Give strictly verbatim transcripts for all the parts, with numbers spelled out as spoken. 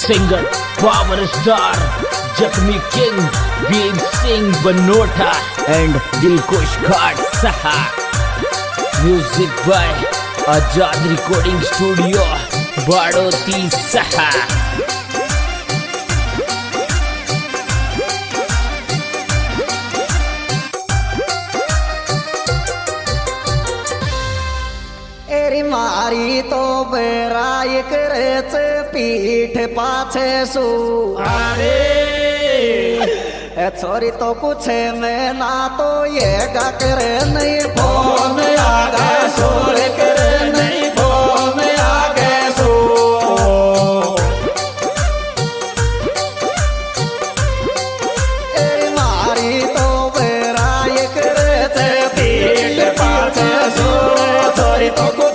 Singer power star जख्मी king Veer Singh Banota and Dilkush घाट सहा। Music by Azad recording studio Baroti सहा। मारी तो बेराय करच पीठ पाछे सू अरे छोरी तो कुछ में ना तो ये गा करे नहीं फोन आगे सोर करे नहीं फोन आगे सो मारी तो बेराय करच पीठ पाछे सू छोरी तो कुछ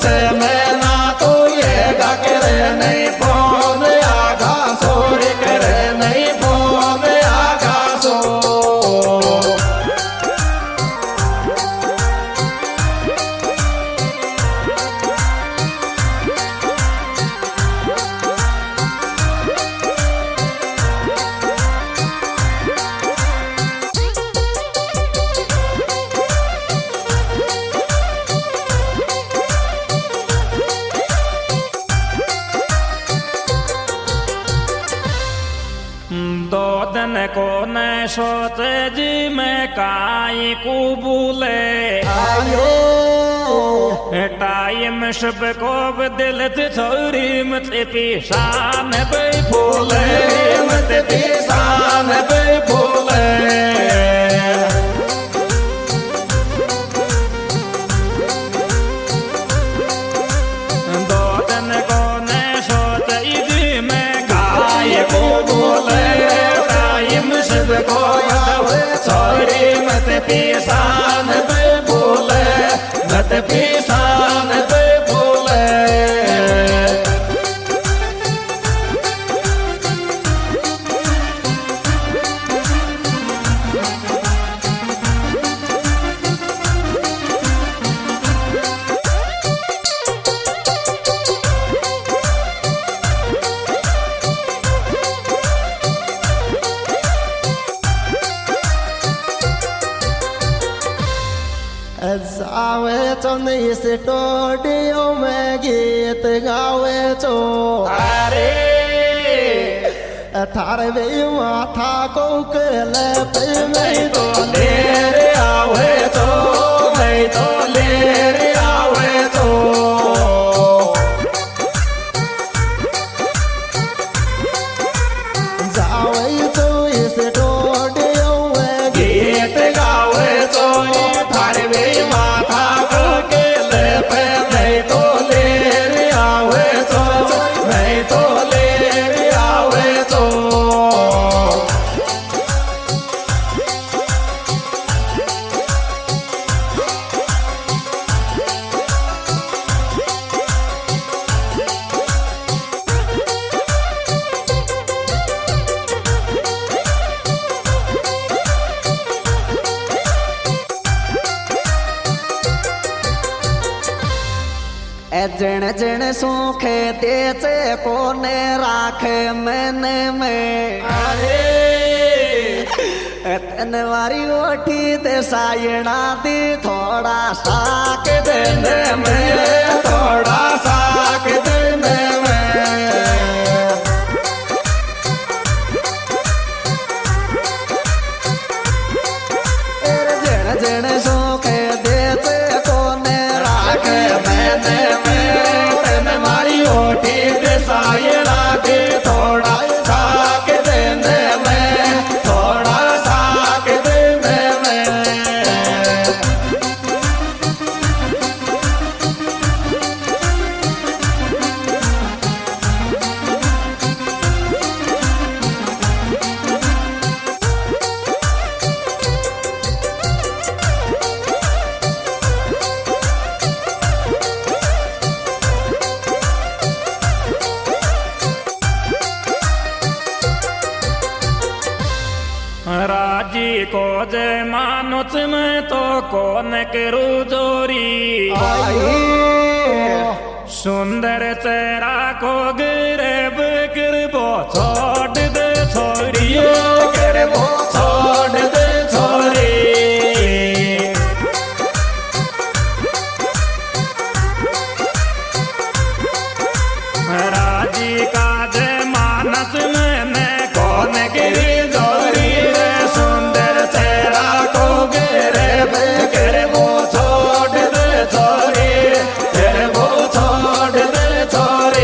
को न सोचे जी मैं काई कुबूले आयो टाइम सब को दिल छोरी मत पीसान पे फूले मत पीसान पे फूले दो दिन को न सोचे जी मैं काई कुबूले को छोरी मत पीसान पे भूले मत पीसान पे भूले जावे तो नहीं से स्टूडियो में गीत गावे तो अरे थारे वे माथा को कले पे मैं तो ले रे आवे तो मैं तो ले रे आवे तो जावे तो इस स्टूडियो में गीत गावे तो थारे वे माथा को केले पे मैं तो ले रे आवे तो मैं तो ले रे आवे तो जन जन सूखे देचे कोने राखे मैंने में अरे तनवारी ओठी दे सायना दी थोड़ा साक देने में थोड़ा साक देने में जन जन सूखे देचे कोने राखे मैंने सायरा दे थोड़ा साक देने में थोड़ा साक देने में राजी को जे मानुच में तो कौन करू जोरी सुंदर चेहरा को गिरे बिकर बो छोड़ दे छोरी करे वो छोड़ दे छोरी राजी का जे मानस मैंने कौन गिरी जोरी रे सुंदर चेहरा को गिरे करे वो छोड़ दे छोरी करे वो छोड़ दे छोरी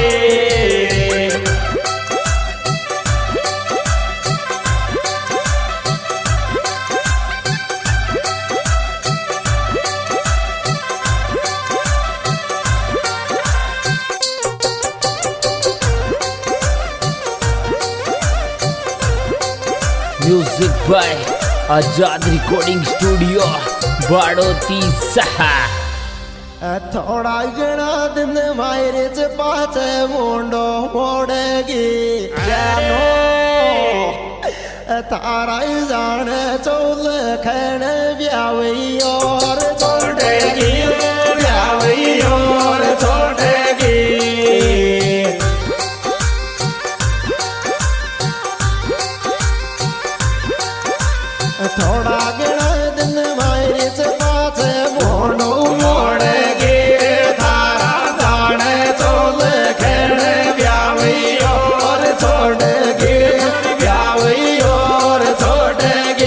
music by Azad recording studio Baroti सहा। थोड़ा जना दिन मायरे च पाचे मुंडो मोड़ेगी जानो तारा जान चौल खैन ब्यावई और छोड़ेगी ब्यावई और छोड़ेगी थोड़ा गणा दिन मायरे च पाचे मुंडो मोड़ेगी तारा जाने चौल खैन ब्यावई और छोड़ेगी ब्यावई और छोड़ेगी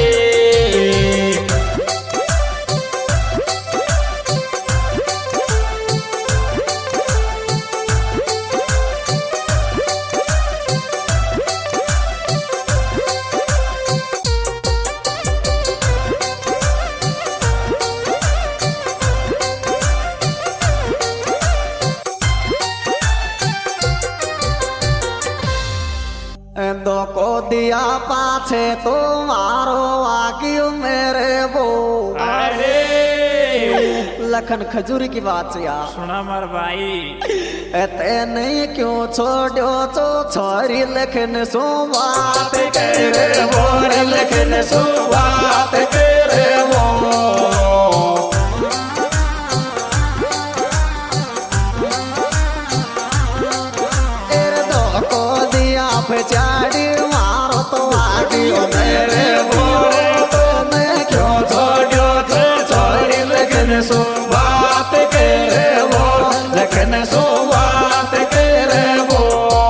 दो को दिया पाछे तुम्हारो आगियो मेरे वो अरे लखन खजूरी की बात से यार सुना मार भाई ते नहीं क्यों छोड़ो तो छोरी लखन सो बात करे वो लखन सो बात करे वो चाड़ी मारो तो आगियो मेरे बोरे तो मैं क्यों छोड़ो तो छोरी लेकिन सो बात करे वो लेकिन सो बात करे वो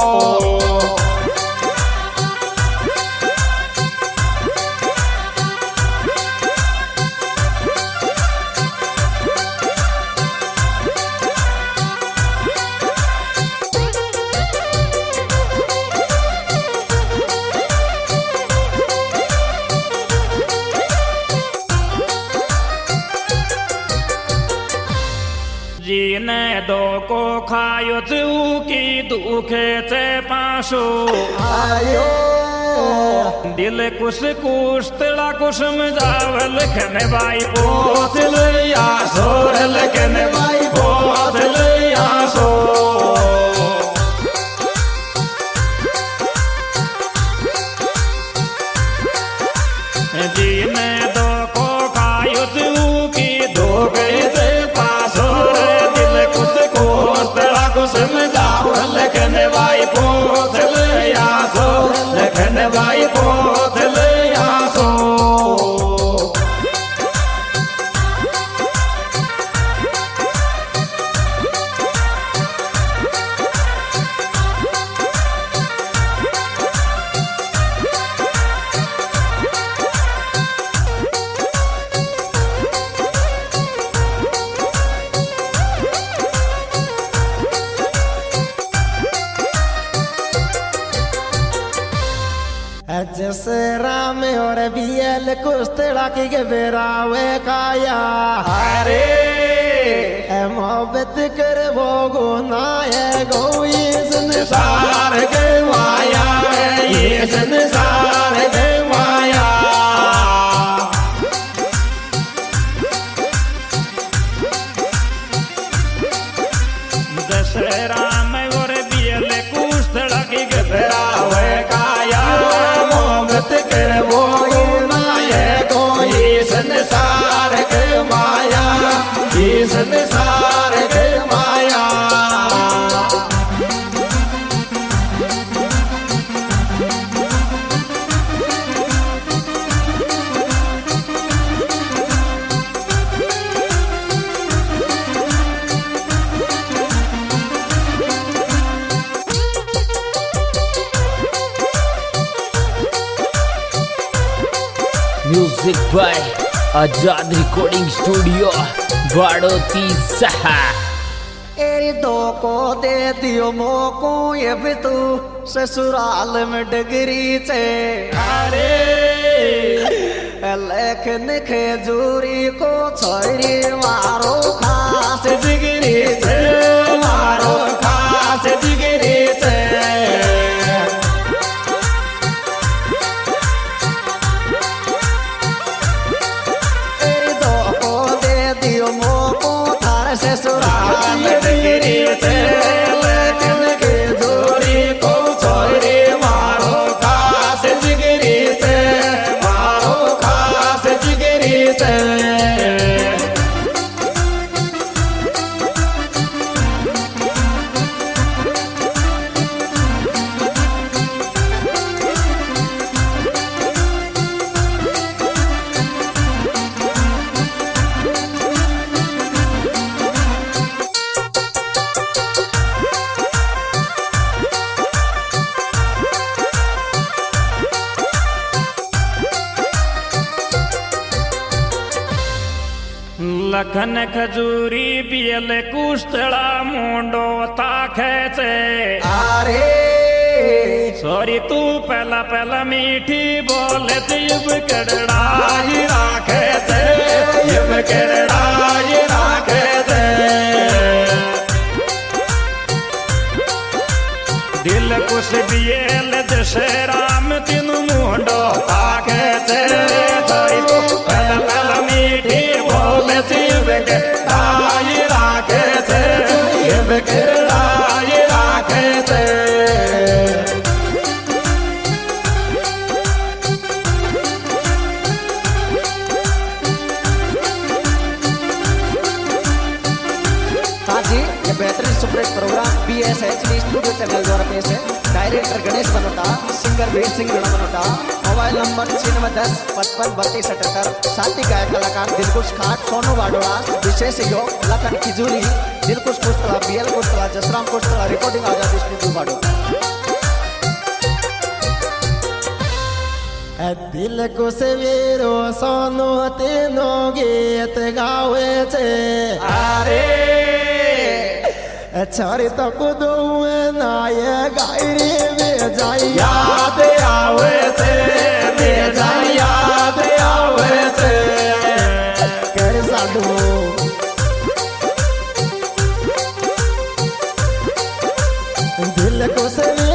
जीने दो को खायो चू की दुखे चे पासो आयो दिल कुछ कुछ तड़ा कुछ मजाव लखन भाई पोत लिया सोर लेकिन भाई पोत लिया सो जीने दो को खायो चू की दुखे चे पासो समझाओ लखन भाई पोत लिया सो लखन भाई पोत लिया सो जैसे राम और बियल कुस्तड़ा की के बेरावे काया अरे मोहब्बत कर वो गुनाह गो ये संसार के माया ये संसार के माया दशहरा में और बियल कुस्तड़ा की के बेरावे काया कर वो नायक ये संसार के माया ये संसार के माया music by Azad recording studio Baroti सहा। एरी दो को दे दियो मोको ये भी तू ससुराल में डगरी चे। अरे लेखन खेजूरी को छोरी मारो खास जिगरी चे, मारो खास जिगरी चे। एरी दो को दे दियो मोको थार ससुराल में डगरी चे। लेखन खेजूरी को छोरी मारो खास जिगरी चे, मारो खास जिगरी चे। लखन खजूरी बियल कुश्तड़ा मुंडो ताखे से। अरे सॉरी तू पहला पहला मीठी बोले युब कड़ाई राखे से, युब कड़ाई राखे से। दिल कुछ बियल जैसे राम तीन मुंडो ताखे से। सॉरी तू पहला पहला मीठी बोले युब कड़ाई राखे से, युब कड़ाई राखे से। हाँ जी, ये बेहतरीन superhit programme B S H D studio channel द्वारा पेश है। डायरेक्टर गणेश बनोटा, सिंगर वीर सिंह गणा बनोटा। मोबाइल नंबर छियानवे दस पचपन बत्तीस अठहत्तर। साथी गायक कलाकार दिलकुश खाट, सोनू वाडोड़ा। विशेष सहयोग Lakhan Khijuri, Dilkush Kushtala, B L Kushtala, Jasram Kushtala. Recording Azad studio Baroti. दिल को सवेरो सोनो तेनो गीत गावे छे। अरे छोरी तो कुदो नाय गायरी में जाई याद आवे थे, रे जान याद आवे थे। कर साडू दिल को से